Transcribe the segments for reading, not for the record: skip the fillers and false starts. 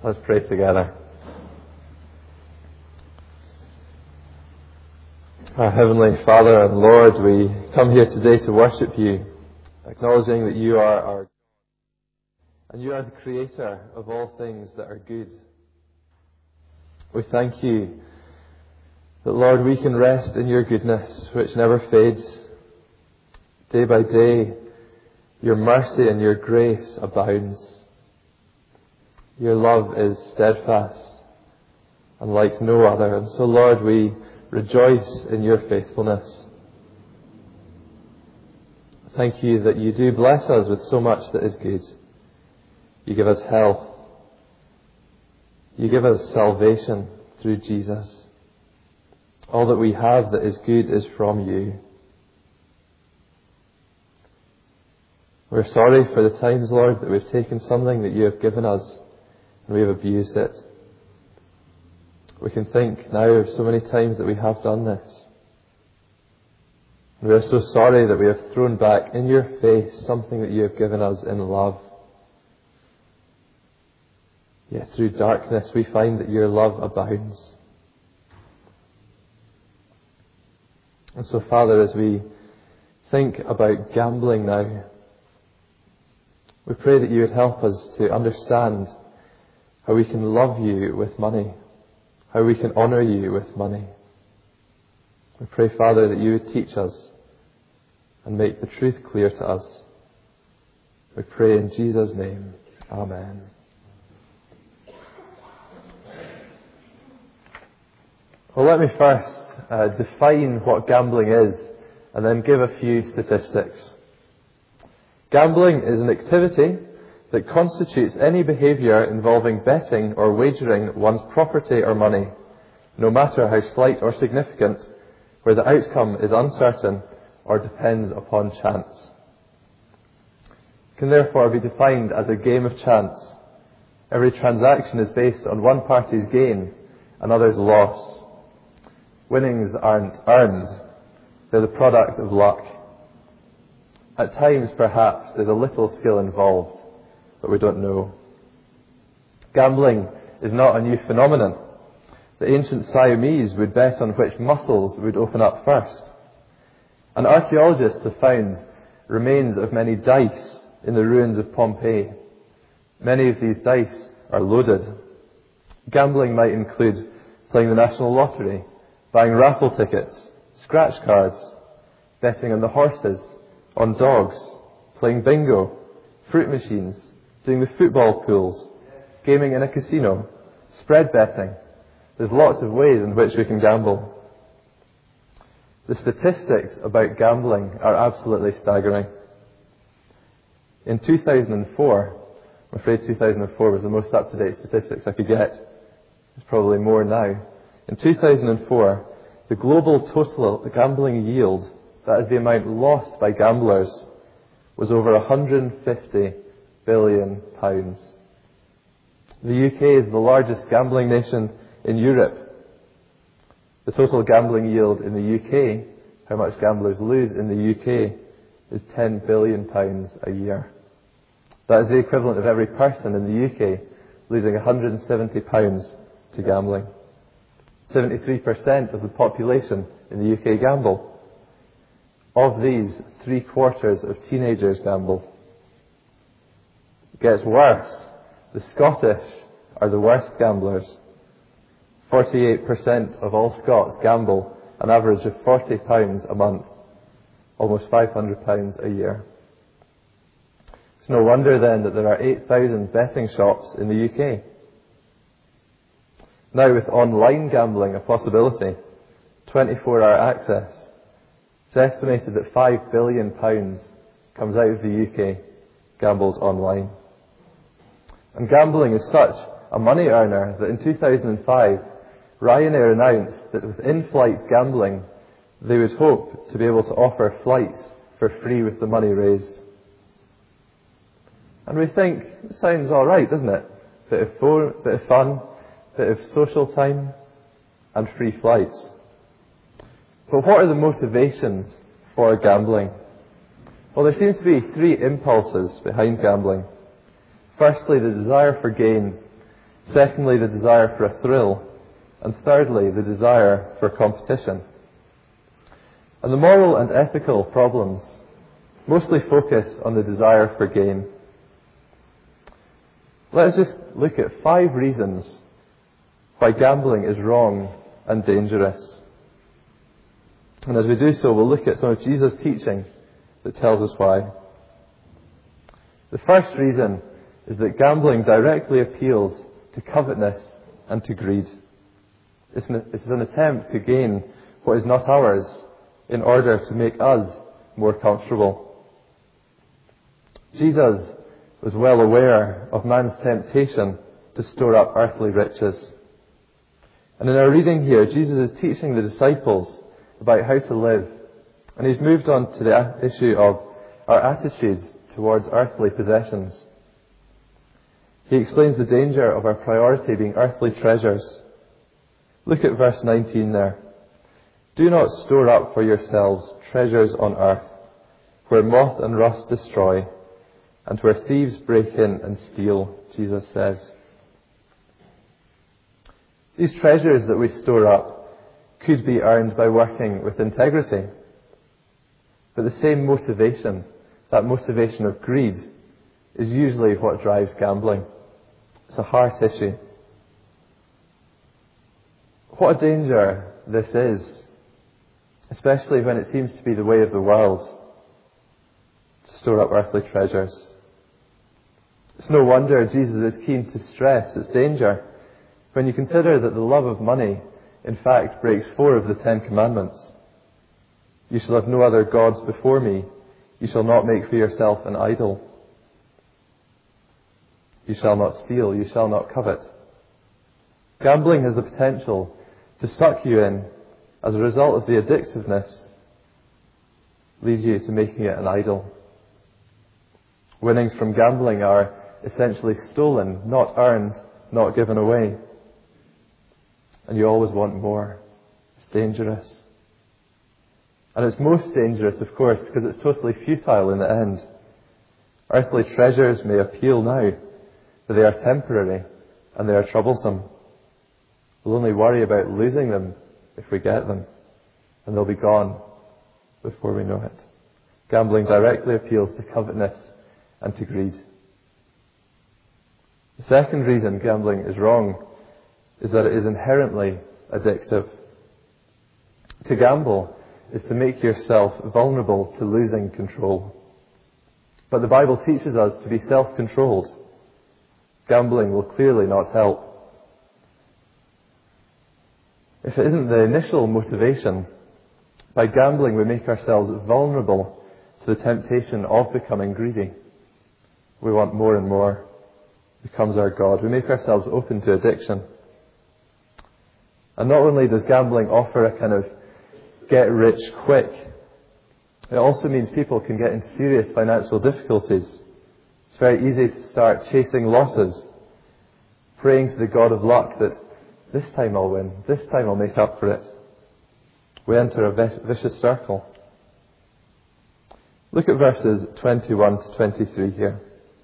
Let's pray together. Our Heavenly Father and Lord, we come here today to worship You, acknowledging that You are our God, and You are the Creator of all things that are good. We thank You that, Lord, we can rest in Your goodness, which never fades. Day by day, Your mercy and Your grace abounds. Your love is steadfast and like no other. And so, Lord, we rejoice in Your faithfulness. Thank You that You do bless us with so much that is good. You give us health. You give us salvation through Jesus. All that we have that is good is from You. We're sorry for the times, Lord, that we've taken something that You have given us and we have abused it. We can think now of so many times that we have done this. And we are so sorry that we have thrown back in Your face something that You have given us in love. Yet through darkness we find that Your love abounds. And so, Father, as we think about gambling now, we pray that You would help us to understand how we can love You with money, how we can honour You with money. We pray, Father, that You would teach us and make the truth clear to us. We pray in Jesus' name. Amen. Well, let me first define what gambling is and then give a few statistics. Gambling is an activity that constitutes any behaviour involving betting or wagering one's property or money, no matter how slight or significant, where the outcome is uncertain or depends upon chance. It can therefore be defined as a game of chance. Every transaction is based on one party's gain, another's loss. Winnings aren't earned, they're the product of luck. At times, perhaps, there's a little skill involved, but we don't know. Gambling is not a new phenomenon. The ancient Siamese would bet on which muscles would open up first. And archaeologists have found remains of many dice in the ruins of Pompeii. Many of these dice are loaded. Gambling might include playing the national lottery, buying raffle tickets, scratch cards, betting on the horses, on dogs, playing bingo, fruit machines, doing the football pools, gaming in a casino, spread betting. There's lots of ways in which we can gamble. The statistics about gambling are absolutely staggering. In 2004, I'm afraid 2004 was the most up-to-date statistics I could get. There's probably more now. In 2004, the global total gambling yield, that is the amount lost by gamblers, was over £150 billion. The UK is the largest gambling nation in Europe. The total gambling yield in the UK, how much gamblers lose in the UK, is £10 billion a year. That is the equivalent of every person in the UK losing £170 to gambling. 73% of the population in the UK gamble. Of these, 3/4 of teenagers gamble. It gets worse. The Scottish are the worst gamblers. 48% of all Scots gamble an average of £40 a month, almost £500 a year. It's no wonder then that there are 8,000 betting shops in the UK. Now, with online gambling a possibility, 24-hour access, it's estimated that £5 billion comes out of the UK gambled online. And gambling is such a money earner that in 2005, Ryanair announced that with in-flight gambling, they would hope to be able to offer flights for free with the money raised. And we think, it sounds alright, doesn't it? Bit of fun, bit of social time, and free flights. But what are the motivations for gambling? Well, there seem to be three impulses behind gambling. Firstly, the desire for gain. Secondly, the desire for a thrill. And thirdly, the desire for competition. And the moral and ethical problems mostly focus on the desire for gain. Let's just look at 5 reasons why gambling is wrong and dangerous. And as we do so, we'll look at some of Jesus' teaching that tells us why. The first reason is that gambling directly appeals to covetousness and to greed. It's an attempt to gain what is not ours in order to make us more comfortable. Jesus was well aware of man's temptation to store up earthly riches. And in our reading here, Jesus is teaching the disciples about how to live. And he's moved on to the issue of our attitudes towards earthly possessions. He explains the danger of our priority being earthly treasures. Look at verse 19 there. Do not store up for yourselves treasures on earth, where moth and rust destroy, and where thieves break in and steal, Jesus says. These treasures that we store up could be earned by working with integrity. But the same motivation, that motivation of greed, is usually what drives gambling. It's a heart issue. What a danger this is, especially when it seems to be the way of the world to store up earthly treasures. It's no wonder Jesus is keen to stress its danger when you consider that the love of money, in fact, breaks 4 of the 10 commandments. You shall have no other gods before me. You shall not make for yourself an idol. You shall not steal. You shall not covet. Gambling has the potential to suck you in as a result of the addictiveness, leads you to making it an idol. Winnings from gambling are essentially stolen, not earned, not given away. And you always want more. It's dangerous. And it's most dangerous, of course, because it's totally futile in the end. Earthly treasures may appeal now, but they are temporary and they are troublesome. We'll only worry about losing them if we get them, and they'll be gone before we know it. Gambling directly appeals to covetousness and to greed. The second reason gambling is wrong is that it is inherently addictive. To gamble is to make yourself vulnerable to losing control. But the Bible teaches us to be self-controlled. Gambling will clearly not help. If it isn't the initial motivation, by gambling we make ourselves vulnerable to the temptation of becoming greedy. We want more and more. It becomes our God. We make ourselves open to addiction. And not only does gambling offer a kind of get rich quick, it also means people can get into serious financial difficulties. It's very easy to start chasing losses, praying to the God of luck that this time I'll win, this time I'll make up for it. We enter a vicious circle. Look at verses 21 to 23 here.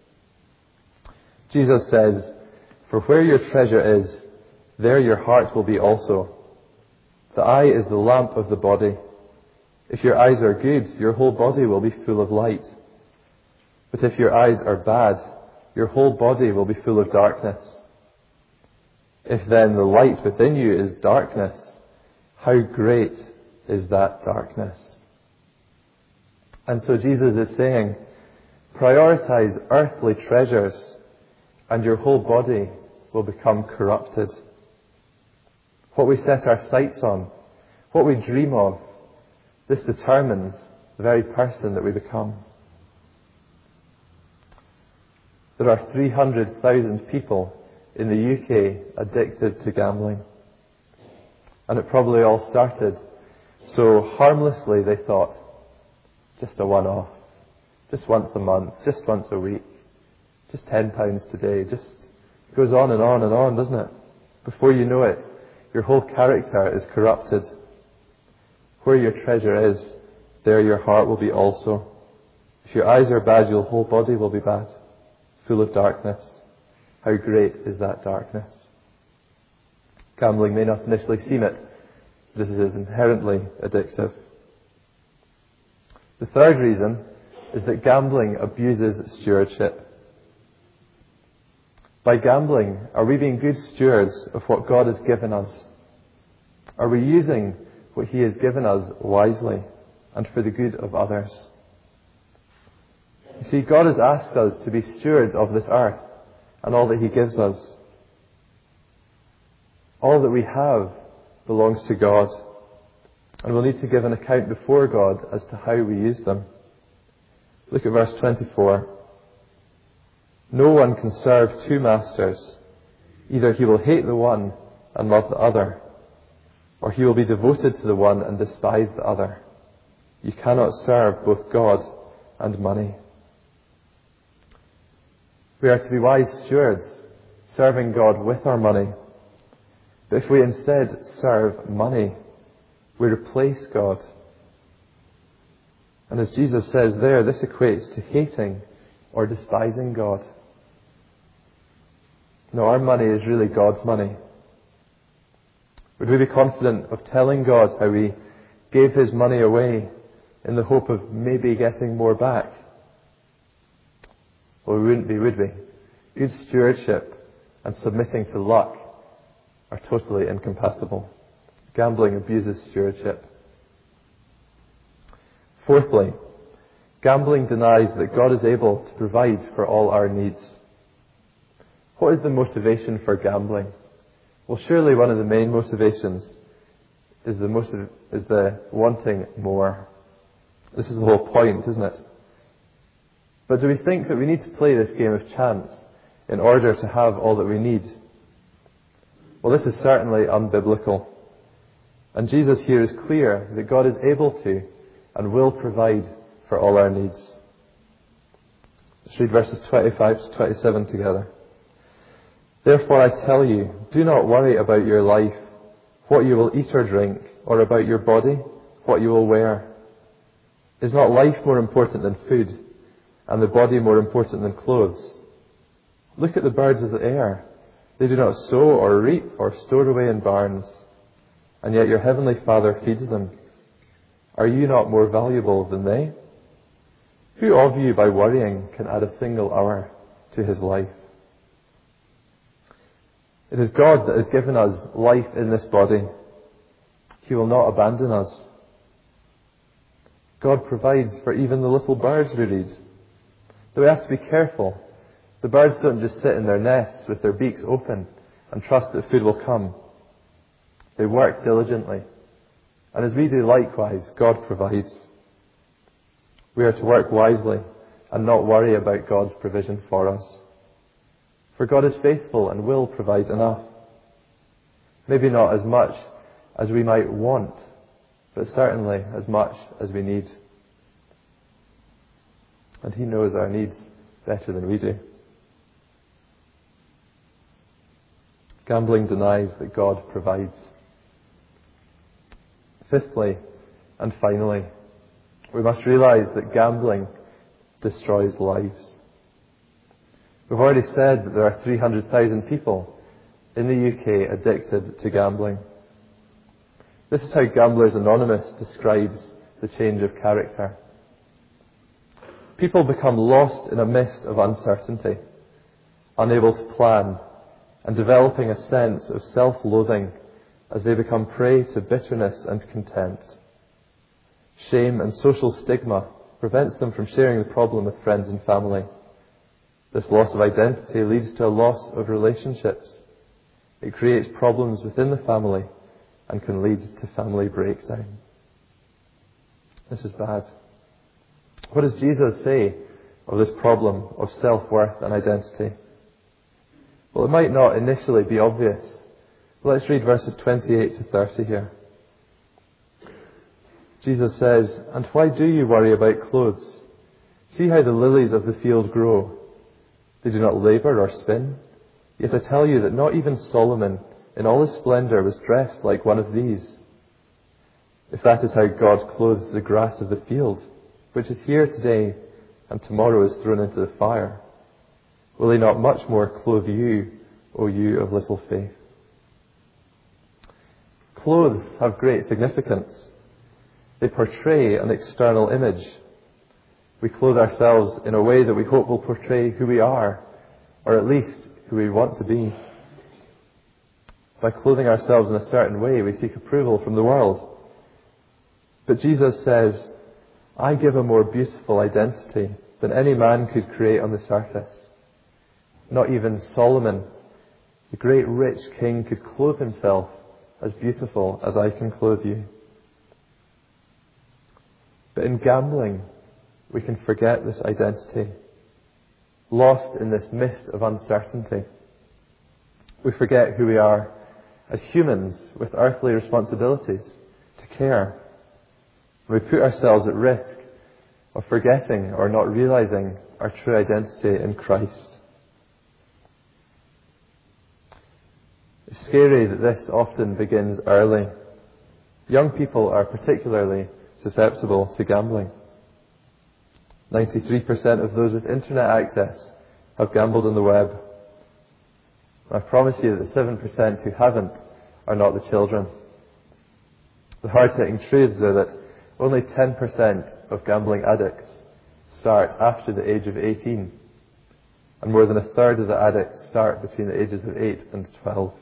Jesus says, "For where your treasure is, there your heart will be also. The eye is the lamp of the body. If your eyes are good, your whole body will be full of light. But if your eyes are bad, your whole body will be full of darkness. If then the light within you is darkness, how great is that darkness?" And so Jesus is saying, prioritize earthly treasures and your whole body will become corrupted. What we set our sights on, what we dream of, this determines the very person that we become. There are 300,000 people in the UK addicted to gambling. And it probably all started so harmlessly they thought, just a one-off, just once a month, just once a week, just £10 today, just goes on and on and on, doesn't it? Before you know it, your whole character is corrupted. Where your treasure is, there your heart will be also. If your eyes are bad, your whole body will be bad, full of darkness. how great is that darkness. Gambling may not initially seem it, but it is inherently addictive. The third reason is that gambling abuses stewardship. By gambling, are we being good stewards of what God has given us? Are we using what He has given us wisely and for the good of others? You see, God has asked us to be stewards of this earth and all that He gives us. All that we have belongs to God, and we'll need to give an account before God as to how we use them. Look at verse 24. No one can serve two masters. Either he will hate the one and love the other, or he will be devoted to the one and despise the other. You cannot serve both God and money. We are to be wise stewards, serving God with our money. But if we instead serve money, we replace God. And as Jesus says there, this equates to hating or despising God. No, our money is really God's money. Would we be confident of telling God how we gave His money away in the hope of maybe getting more back? Well, we wouldn't be, would we? Good stewardship and submitting to luck are totally incompatible. Gambling abuses stewardship. Fourthly, gambling denies that God is able to provide for all our needs. What is the motivation for gambling? Well, surely one of the main motivations is the wanting more. This is the whole point, isn't it? But do we think that we need to play this game of chance in order to have all that we need? Well, this is certainly unbiblical. And Jesus here is clear that God is able to and will provide for all our needs. Let's read verses 25 to 27 together. Therefore I tell you, do not worry about your life, what you will eat or drink, or about your body, what you will wear. Is not life more important than food, and the body more important than clothes? Look at the birds of the air. They do not sow or reap or store away in barns, and yet your heavenly Father feeds them. Are you not more valuable than they? Who of you, by worrying, can add a single hour to his life? It is God that has given us life in this body. He will not abandon us. God provides for even the little birds we read. Though we have to be careful. The birds don't just sit in their nests with their beaks open and trust that food will come. They work diligently. And as we do likewise, God provides. We are to work wisely and not worry about God's provision for us. For God is faithful and will provide enough. Maybe not as much as we might want, but certainly as much as we need. And He knows our needs better than we do. Gambling denies that God provides. Fifthly, and finally, we must realize that gambling destroys lives. We've already said that there are 300,000 people in the UK addicted to gambling. This is how Gamblers Anonymous describes the change of character. People become lost in a mist of uncertainty, unable to plan, and developing a sense of self-loathing as they become prey to bitterness and contempt. Shame and social stigma prevents them from sharing the problem with friends and family. This loss of identity leads to a loss of relationships. It creates problems within the family and can lead to family breakdown. This is bad. What does Jesus say of this problem of self-worth and identity? Well, it might not initially be obvious. Let's read verses 28 to 30 here. Jesus says, "And why do you worry about clothes? See how the lilies of the field grow. They do not labour or spin. Yet I tell you that not even Solomon in all his splendour was dressed like one of these. If that is how God clothes the grass of the field, which is here today and tomorrow is thrown into the fire, will he not much more clothe you, O you of little faith? Clothes have great significance. They portray an external image. We clothe ourselves in a way that we hope will portray who we are, or at least who we want to be. By clothing ourselves in a certain way, we seek approval from the world. But Jesus says, I give a more beautiful identity than any man could create on the surface. Not even Solomon, the great rich king, could clothe himself as beautiful as I can clothe you. But in gambling, we can forget this identity, lost in this mist of uncertainty. We forget who we are as humans with earthly responsibilities to care. We put ourselves at risk of forgetting or not realizing our true identity in Christ. It's scary that this often begins early. Young people are particularly susceptible to gambling. 93% of those with internet access have gambled on the web. I promise you that the 7% who haven't are not the children. The hard-hitting truths are that only 10% of gambling addicts start after the age of 18, and more than a third of the addicts start between the ages of 8 and 12.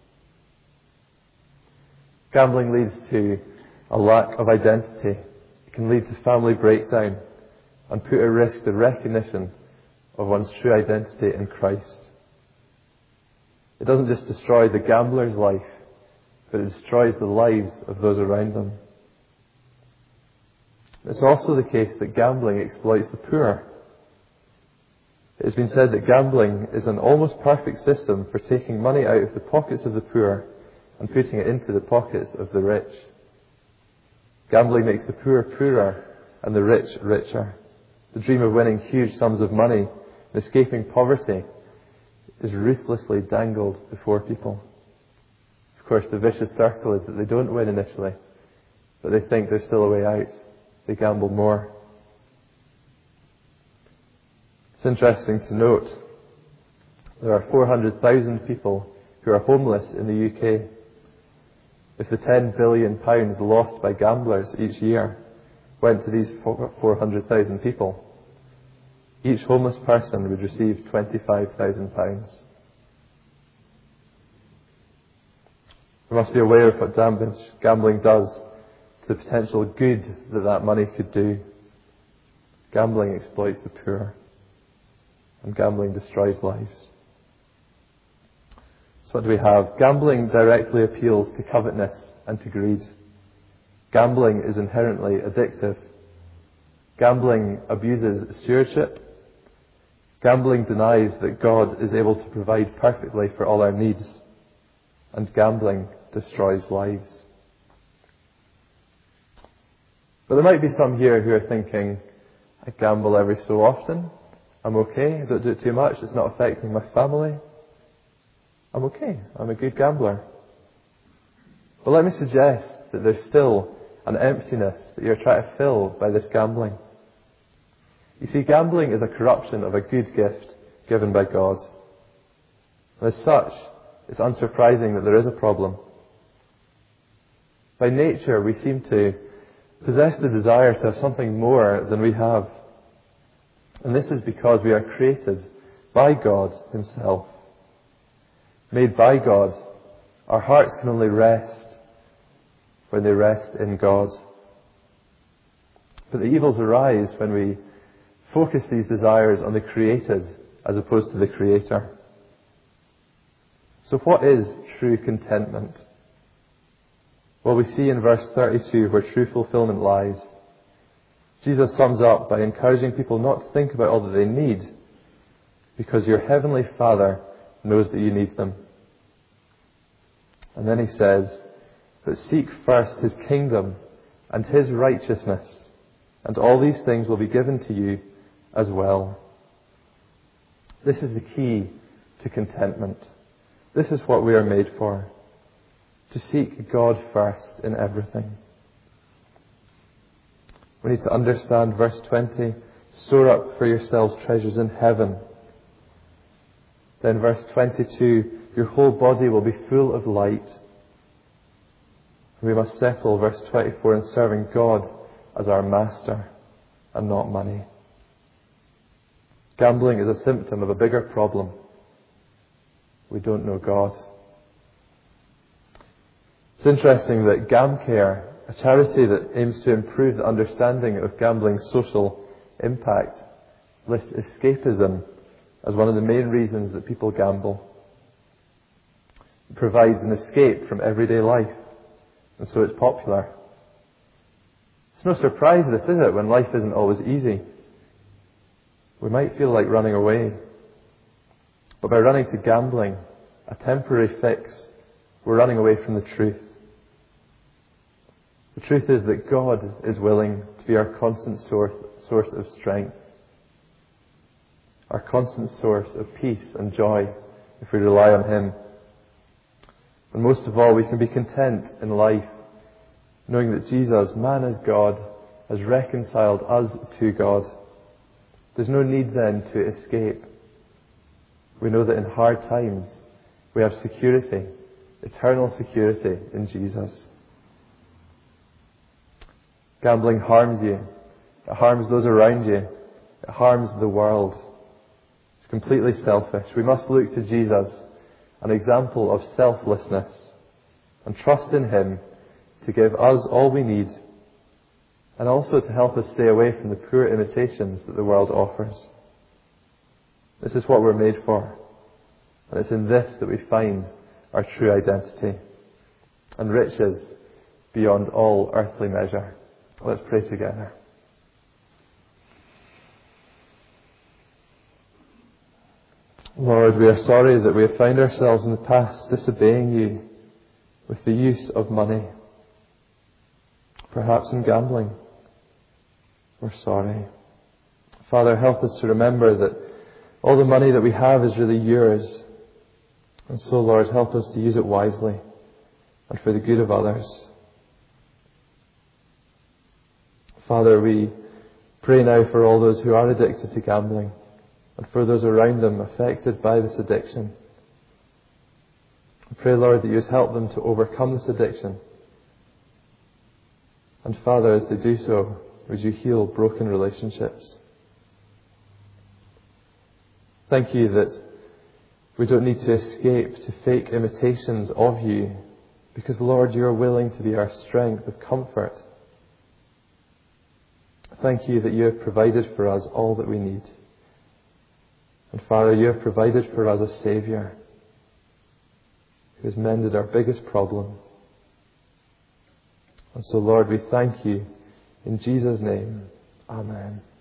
Gambling leads to a lack of identity. It can lead to family breakdown and put at risk the recognition of one's true identity in Christ. It doesn't just destroy the gambler's life, but it destroys the lives of those around them. It's also the case that gambling exploits the poor. It has been said that gambling is an almost perfect system for taking money out of the pockets of the poor and putting it into the pockets of the rich. Gambling makes the poor poorer and the rich richer. The dream of winning huge sums of money and escaping poverty is ruthlessly dangled before people. Of course, the vicious circle is that they don't win initially, but they think there's still a way out. They gamble more. It's interesting to note there are 400,000 people who are homeless in the UK. If the £10 billion lost by gamblers each year went to these 400,000 people, each homeless person would receive £25,000. We must be aware of what damage gambling does to the potential good that that money could do. Gambling exploits the poor, and gambling destroys lives. So what do we have? Gambling directly appeals to covetousness and to greed. Gambling is inherently addictive. Gambling abuses stewardship. Gambling denies that God is able to provide perfectly for all our needs. And gambling destroys lives. But there might be some here who are thinking, I gamble every so often. I'm okay. I don't do it too much. It's not affecting my family. I'm okay. I'm a good gambler. But let me suggest that there's still an emptiness that you're trying to fill by this gambling. You see, gambling is a corruption of a good gift given by God. And as such, it's unsurprising that there is a problem. By nature, we seem to possess the desire to have something more than we have. And this is because we are created by God Himself. Made by God, our hearts can only rest when they rest in God. But the evils arise when we focus these desires on the created as opposed to the Creator. So what is true contentment? Well, we see in verse 32 where true fulfillment lies. Jesus sums up by encouraging people not to think about all that they need, because your heavenly Father knows that you need them. And then he says, but seek first His kingdom and His righteousness, and all these things will be given to you as well. This is the key to contentment. This is what we are made for, to seek God first in everything. We need to understand verse 20, store up for yourselves treasures in heaven. Then verse 22, your whole body will be full of light. We must settle, verse 24, in serving God as our master and not money. Gambling is a symptom of a bigger problem. We don't know God. It's interesting that GamCare, a charity that aims to improve the understanding of gambling's social impact, lists escapism as one of the main reasons that people gamble. It provides an escape from everyday life, and so it's popular. It's no surprise, this, is it, when life isn't always easy. We might feel like running away. But by running to gambling, a temporary fix, we're running away from the truth. The truth is that God is willing to be our constant source of strength, our constant source of peace and joy if we rely on Him. And most of all, we can be content in life knowing that Jesus, man as God, has reconciled us to God. There's no need then to escape. We know that in hard times we have security, eternal security in Jesus. Gambling harms you. It harms those around you. It harms the world. It's completely selfish. We must look to Jesus, an example of selflessness, and trust in Him to give us all we need, and also to help us stay away from the poor imitations that the world offers. This is what we're made for, and it's in this that we find our true identity and riches beyond all earthly measure. Let's pray together. Lord, we are sorry that we have found ourselves in the past disobeying You with the use of money, perhaps in gambling. We're sorry. Father, help us to remember that all the money that we have is really Yours. And so, Lord, help us to use it wisely and for the good of others. Father, we pray now for all those who are addicted to gambling and for those around them affected by this addiction. I pray, Lord, that You would help them to overcome this addiction. And Father, as they do so, would You heal broken relationships? Thank You that we don't need to escape to fake imitations of You, because, Lord, You are willing to be our strength of comfort. Thank You that You have provided for us all that we need. And Father, You have provided for us a Saviour who has mended our biggest problem. And so, Lord, we thank You in Jesus' name. Amen.